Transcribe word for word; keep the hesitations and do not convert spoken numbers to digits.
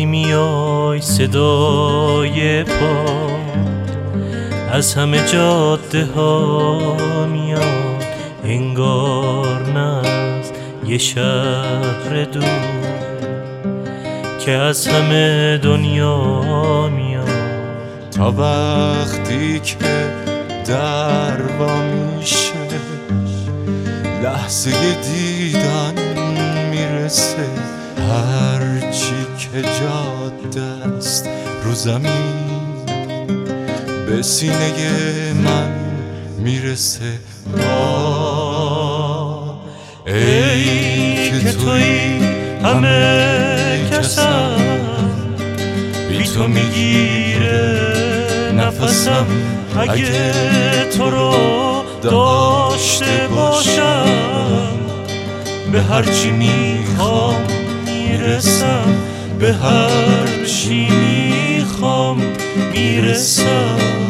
وقتی میای صدای پا از همه جاده ها میاد، انگار نه از یه شهر دور که از همه دنیا میاد. تا وقتی که در وا میشه لحظه دیدن میرسه، هرچی که جاده است رو زمین به سینه من میرسه. آه ای که توی همه کسم، بی تو میگیره نفسم. اگه تو رو داشته باشم به هرچی میخوام میرسم، به هرچی میخوام میرسم.